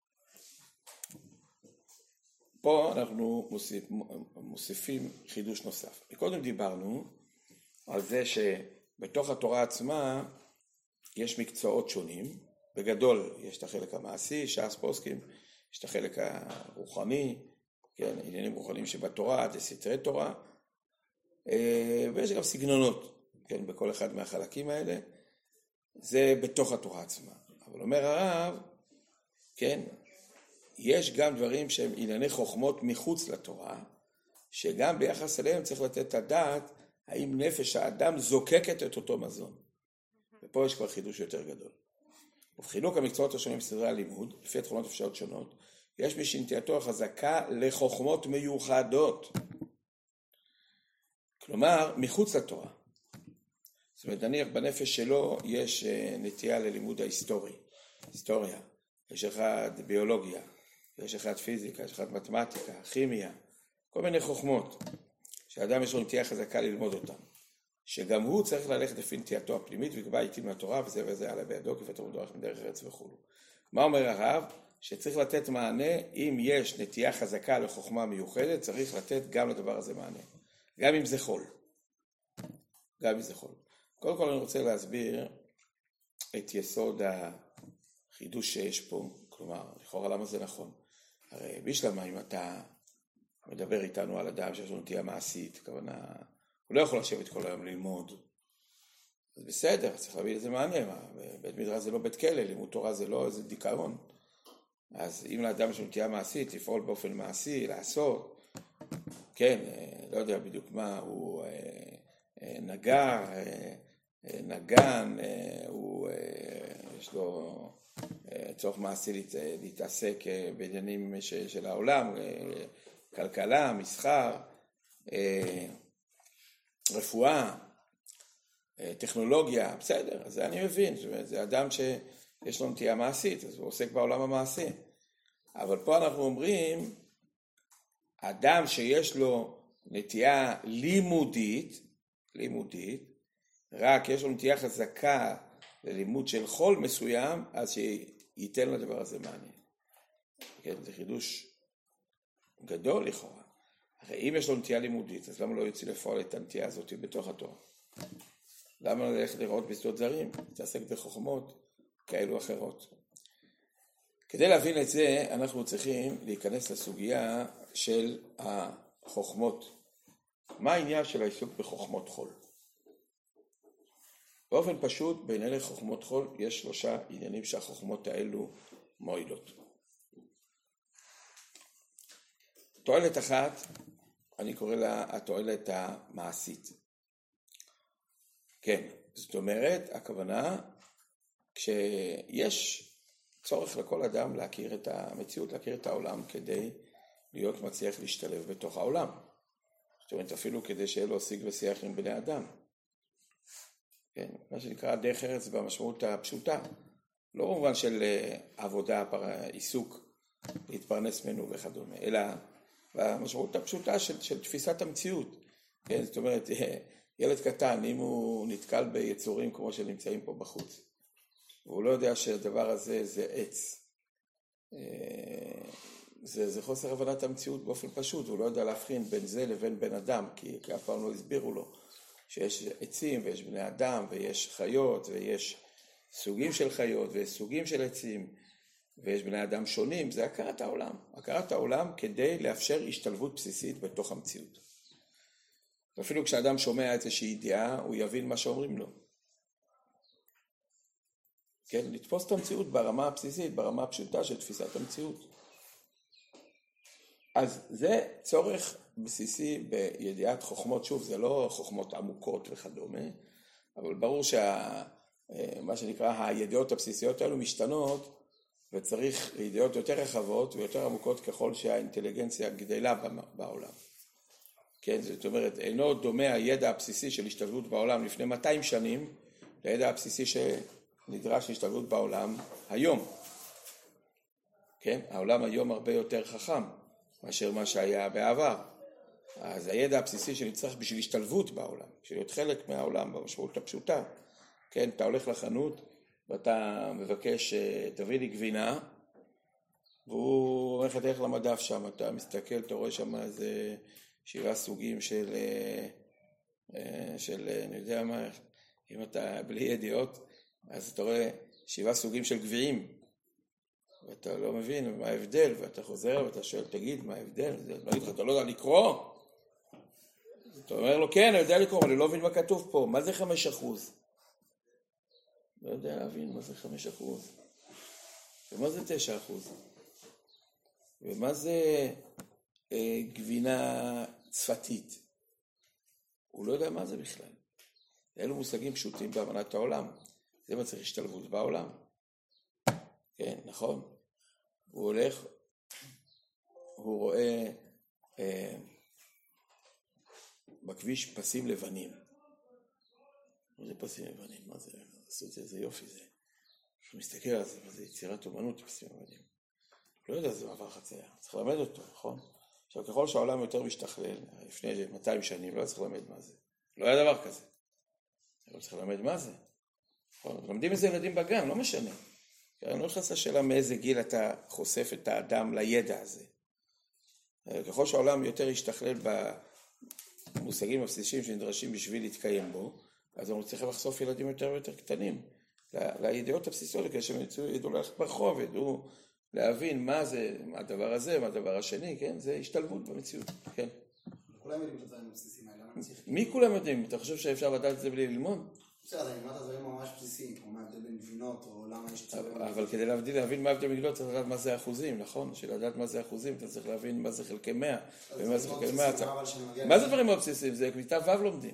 פה אנחנו מוסיפים חידוש נוסף. קודם דיברנו על זה שבתוך התורה עצמה יש מקצועות שונים. בגדול יש את החלק המעשי, ש"ס פוסקים, יש את החלק הרוחני, כן, עניינים רוחניים שבתורה, זה סתרי תורה, ויש גם סגנונות, כן, בכל אחד מהחלקים האלה. זה בתוך התורה עצמה. אבל אומר הרב, כן, יש גם דברים שהם ענייני חוכמות מחוץ לתורה, שגם ביחס אליהם צריך לתת את הדעת, האם נפש האדם זוקקת את אותו מזון. ופה יש כבר חידוש יותר גדול. ובחילוק המקצועות השונים בסדרי הלימוד, לפי התכונות אפשרות שונות, יש בשנטייתו החזקה לחוכמות מיוחדות. כלומר, מחוץ לתורה. זאת אומרת, נניח בנפש שלו יש נטייה ללימוד ההיסטוריה. יש אחד ביולוגיה, יש אחד פיזיקה, יש אחד מתמטיקה, כימיה, כל מיני חוכמות, שאדם יש לו נטייה חזקה ללמוד אותם. שגם הוא צריך ללכת לפי נטייתו הפנימית, ויקבע איתי מהתורה, וזה וזה עלה בידו, כי ותלמוד דרך מדרך ארץ וכו'. מה אומר הרב? שצריך לתת מענה, אם יש נטייה חזקה לחוכמה מיוחדת, צריך לתת גם לדבר הזה מענה. גם אם זה חול. קודם כל אני רוצה להסביר את יסוד החידוש שיש פה, כלומר, לכאורה למה זה נכון. הרי בשלמה, אם אתה מדבר איתנו על אדם שיש לו נטייה מעשית, הכוונה, הוא לא יכול לשבת כל היום ללמוד. אז בסדר, צריך להביא לזה מענה. בית מדרש זה לא בית כלא, לימוד תורה זה לא איזה דיכאון. אז אם לאדם יש לו נטייה מעשית, לפעול באופן מעשי, לעשות, כן, לא יודע בדיוק מה, הוא נגר, נגן, יש לו צורך מעשי להתעסק בעניינים של העולם, כלכלה, מסחר, רפואה, טכנולוגיה, בסדר, אז זה אני מבין, זה אדם שיש לו נטייה מעשית, אז הוא עוסק בעולם המעשי. אבל פה אנחנו אומרים, אדם שיש לו נטייה לימודית, רק יש לו נטייה חזקה ללימוד של חול מסוים, אז שייתן לדבר הזה מעניין. כן, זה חידוש גדול לכאורה. הרי אם יש לו נטייה לימודית, אז למה לא יוצא לפעול את הנטייה הזאת בתוך התורה? למה לא ללכת לראות בשדות זרים? להתעסק בחוכמות כאלו אחרות. כדי להבין את זה, אנחנו צריכים להיכנס לסוגיה של החוכמות. מה העניין של העיסוק בחוכמות חול? באופן פשוט, בין אלה חוכמות חול, יש 3 עניינים שהחוכמות האלו מועילות. תועלת אחת, אני קורא לה התועלת המעשית. כן, זאת אומרת, הכוונה, כשיש צורך לכל אדם להכיר את המציאות, להכיר את העולם, כדי להיות מצליח להשתלב בתוך העולם. זאת אומרת, אפילו כדי שיהיה לו שיג ושיח עם בני אדם. כן, מה שנקרא דרך ארץ במשמעות הפשוטה. לא במובן של עבודה, עיסוק, להתפרנס ממנו וכדומה, אלא במשמעות הפשוטה של תפיסת המציאות. כן, זאת אומרת, ילד קטן, אם הוא נתקל ביצורים כמו שנמצאים פה בחוץ, והוא לא יודע שהדבר הזה זה עץ, זה חוסר הבנת המציאות באופן פשוט, הוא לא יודע להבחין בין זה לבין בן אדם, כי אף פעם לא הסבירו לו שיש עצים ויש בני אדם ויש חיות ויש סוגים של חיות ויש סוגים של עצים ויש בני אדם שונים. זה הכרת העולם. הכרת העולם כדי לאפשר השתלבות בסיסית בתוך המציאות. ואפילו כשאדם שומע איזושהי ידיעה, הוא יבין מה שאומרים לו. כן, לתפוס את המציאות ברמה הבסיסית, ברמה הפשוטה של תפיסת המציאות. אז זה צורך בסיסי בידיעת חוכמות, שוב, זה לא חוכמות עמוקות וכדומה, אבל ברור מה שנקרא הידיעות הבסיסיות האלו משתנות, וצריך ידיעות יותר רחבות ויותר עמוקות ככל שהאינטליגנציה גדלה בעולם. כן, זאת אומרת, אינו דומה הידע הבסיסי של השתלבות בעולם לפני 200 שנים, לידע הבסיסי שנדרש להשתלבות בעולם היום. כן, העולם היום הרבה יותר חכם מאשר מה שהיה בעבר. אז הידע הבסיסי שנצטרך בשביל השתלבות בעולם, בשביל להיות חלק מהעולם במשמעות הפשוטה. כן, אתה הולך לחנות ואתה מבקש, תביא לי גבינה, והוא אומר לך דרך למדף שם, אתה מסתכל, אתה רואה שם איזה 7 סוגים של אני יודע מה, אם אתה בלי ידיעות, אז אתה רואה 7 סוגים של גביעים, ואתה לא מבין מה ההבדל, ואתה חוזר ואתה שואל, תגיד, מה ההבדל? אתה לא יודע לקרוא? אתה אומר לו, כן, אני יודע לקרוא, אני לא מבין מה כתוב פה, מה זה 5%? לא יודע להבין מה זה 5%, ומה זה 9%, ומה זה גבינה צפתית. הוא לא יודע מה זה בכלל. אלו מושגים פשוטים בהבנת העולם. זה מה צריך השתלבות בעולם. כן, נכון. הוא הולך, הוא רואה בכביש פסים לבנים. מה זה פסים לבנים? מה זה? עשו את זה, איזה יופי זה. כשהוא מסתכל על זה, זה יצירת אומנות פסים לבנים. לא יודע, זה מעבר חצייה. צריך ללמד אותו, נכון? עכשיו, ככל שהעולם יותר משתכלל, לפני 200 שנים, לא צריך ללמד מה זה. לא היה דבר כזה. אבל צריך ללמד מה זה. נכון? לומדים איזה ילדים בגן, לא משנה. אני לא נכנס לשאלה מאיזה גיל אתה חושף את האדם לידע הזה. ככל שהעולם יותר ישתכלל במושגים הבסיסיים שנדרשים בשביל להתקיים בו, אז אנחנו צריכים לחשוף ילדים יותר ויותר קטנים לידיעות הבסיסיות, כדי שהם ידעו ללכת ברחוב, ידעו להבין מה זה, מה הדבר הזה, מה הדבר השני, כן? זה השתלבות במציאות, כן. כולם יודעים את הדברים הבסיסיים האלה, למה צריך? מי כולם יודעים? אתה חושב שאפשר לדעת את זה בלי ללמוד? בסדר, אני אומר את הדברים ממש בסיסיים, כמו מה ההבדל בין גבינות, או למה יש צבע. אבל כדי להבין מה ההבדל בין גבינות, צריך לדעת מה זה אחוזים, נכון? בשביל לדעת מה זה אחוזים, אתה צריך להבין מה זה חלקי 100, ומה זה חלקי 100. מה זה דברים הבסיסיים? זה כיתה ו' לומדים.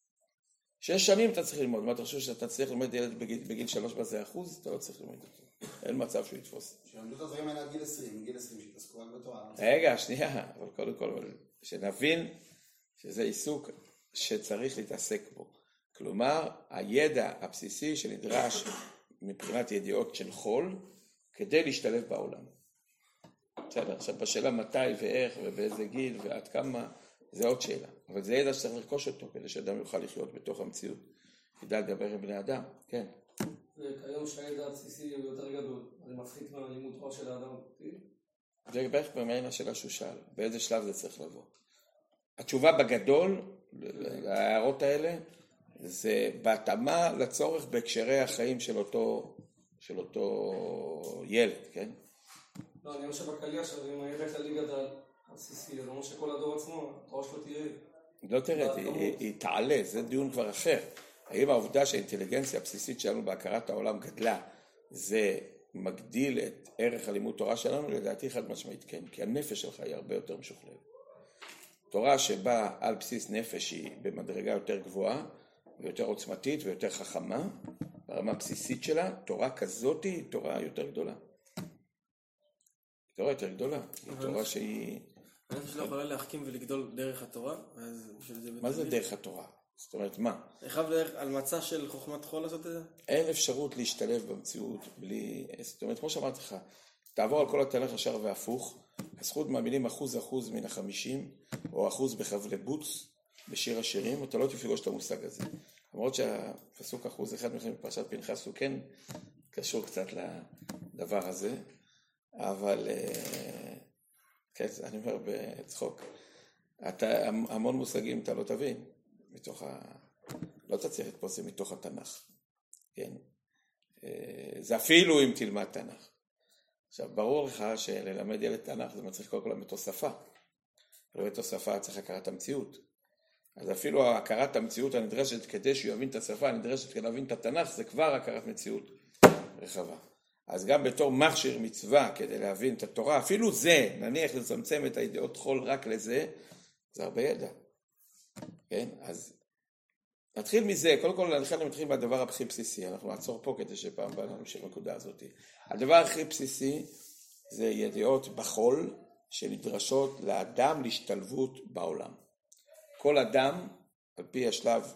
6 שנים אתה צריך ללמוד. מה אתה חושב שאתה צריך ללמד ילד בגיל 3 מה זה אחוז? אתה לא צריך ללמוד אותו. אין מצב שהוא יתפוס. שלמדו את הדברים האלה עד גיל 20, מגיל 20 שהתעסקו רק בתורה. רגע, שנייה, אבל קודם כל, שנבין שזה עיסוק שצריך להתעסק בו. כלומר, הידע הבסיסי שנדרש מבחינת ידיעות של חול, כדי להשתלב בעולם. בסדר, עכשיו בשאלה מתי ואיך ובאיזה גיל ועד כמה, זה עוד שאלה. אבל זה ידע שצריך לרכוש אותו, כדי שאדם יוכל לחיות בתוך המציאות. ידע לדבר עם בני אדם, כן. וכיום שהידע הבסיסי הוא יותר גדול, זה מפחית מהלימוד תורה של האדם. זה בערך במעין השאלה שהוא שאל, באיזה שלב זה צריך לבוא. התשובה בגדול, להערות האלה, זה בהתאמה לצורך בהקשרי החיים של אותו ילד, כן? לא, אני חושב בקליה שאם הילד כללי גדל, הבסיסי, זה אומר שכל הדור עצמו, התורה שלו תראה. לא תרד, היא תעלה, זה דיון כבר אחר. האם העובדה שהאינטליגנציה הבסיסית שלנו בהכרת העולם גדלה, זה מגדיל את ערך הלימוד תורה שלנו? לדעתי חד משמעית כן, כי הנפש שלך היא הרבה יותר משוכללת. תורה שבאה על בסיס נפש היא במדרגה יותר גבוהה, ויותר עוצמתית ויותר חכמה, ברמה הבסיסית שלה, תורה כזאת היא תורה יותר גדולה. תורה יותר גדולה, היא תורה שהיא... הנפש לא יכולה להחכים ולגדול דרך התורה. מה זה דרך התורה? זאת אומרת, מה? חייב דרך על מצע של חוכמת חול לעשות את זה? אין אפשרות להשתלב במציאות בלי... זאת אומרת, כמו שאמרתי לך, תעבור על כל התהליך ישר והפוך, הזכות מהמילים 1% מן 50, או 1% בחבלי בוץ, בשיר השירים, אתה לא תפגוש את המושג הזה. למרות שהפסוק 1% מפרשת פנחס הוא כן קשור קצת לדבר הזה, אבל כן, אני אומר בצחוק, המון מושגים אתה לא תבין, לא תצליח לתפוס זה מתוך התנ"ך, כן? זה אפילו אם תלמד תנ"ך. עכשיו, ברור לך שללמד ילד תנ"ך זה מצריך קודם כל ללמד שפה. ללמד שפה צריך הכרת המציאות. אז אפילו הכרת המציאות הנדרשת כדי שהוא יבין את השפה הנדרשת כדי להבין את התנ"ך, זה כבר הכרת מציאות רחבה. אז גם בתור מכשיר מצווה כדי להבין את התורה, אפילו זה, נניח לצמצם את הידיעות חול רק לזה, זה הרבה ידע. כן? אז נתחיל מזה, קודם כל נתחיל מהדבר הכי בסיסי, אנחנו נעצור פה כדי שפעם באה נמשיך בנקודה הזאת. הדבר הכי בסיסי זה ידיעות בחול שנדרשות לאדם להשתלבות בעולם. כל אדם, על פי השלב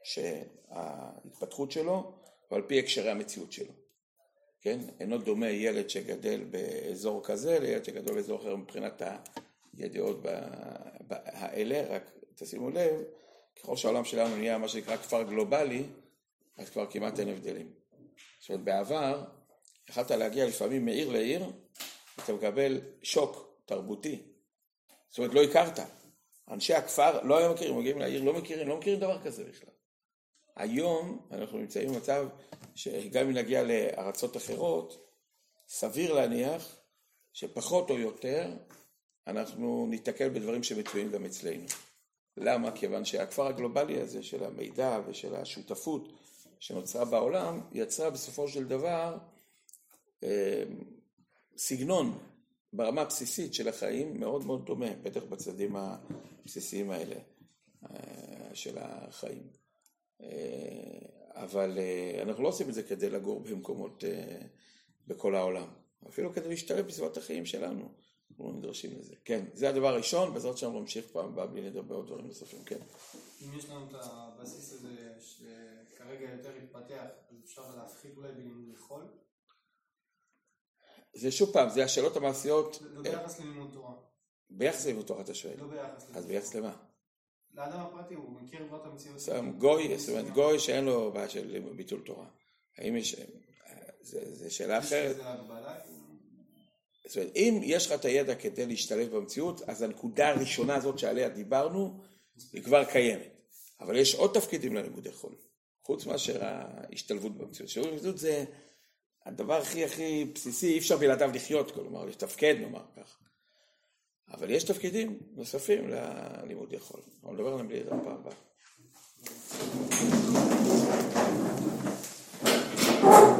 ההתפתחות שלו, ועל פי הקשרי המציאות שלו. כן? אינו דומה ילד שגדל באזור כזה, לילד שגדל באזור אחר מבחינת הידיעות האלה, רק תשימו לב, ככל שהעולם שלנו נהיה מה שנקרא כפר גלובלי, אז כבר כמעט אין הבדלים. זאת אומרת, בעבר, יכלת להגיע לפעמים מעיר לעיר, אתה מקבל שוק תרבותי. זאת אומרת, לא הכרת. אנשי הכפר לא היו מכירים, מגיעים לעיר, לא מכירים דבר כזה בכלל. היום אנחנו נמצאים במצב שגם אם נגיע לארצות אחרות, סביר להניח שפחות או יותר אנחנו ניתקל בדברים שמצויים גם אצלנו. למה? כיוון שהכפר הגלובלי הזה של המידע ושל השותפות שנוצרה בעולם, יצרה בסופו של דבר סגנון ברמה הבסיסית של החיים מאוד מאוד דומה, בטח בצדדים הבסיסיים האלה של החיים. אבל אנחנו לא עושים את זה כדי לגור במקומות בכל העולם, אפילו כדי להשתלב בסביבת החיים שלנו. אנחנו נדרשים לזה. כן, זה הדבר הראשון, בעזרת שם נמשיך פעם הבאה בלי לדבר עוד דברים נוספים, כן. אם יש לנו את הבסיס הזה שכרגע יותר התפתח, אז אפשר להפחית אולי בלימוד חול? זה שוב פעם, זה השאלות המעשיות. לא ביחס ללימוד תורה. ביחס ללימוד תורה אתה שואל. לא ביחס ללימוד. אז ביחס למה? לאדם הפרטי הוא מכיר כבר את המציאות. גוי, זאת אומרת, גוי שאין לו בעיה של ביטול תורה. האם יש, זה שאלה אחרת. זה הגבלה? זאת אומרת, אם יש לך את הידע כדי להשתלב במציאות, אז הנקודה הראשונה הזאת שעליה דיברנו, היא כבר קיימת. אבל יש עוד תפקידים ללימודי חול, חוץ מאשר ההשתלבות במציאות. שהלימוד זה הדבר הכי בסיסי, אי אפשר בלעדיו לחיות, כלומר, לתפקד, נאמר כך. אבל יש תפקידים נוספים ללימודי חול. אנחנו נדבר עליהם בלי לדבר פעם הבאה.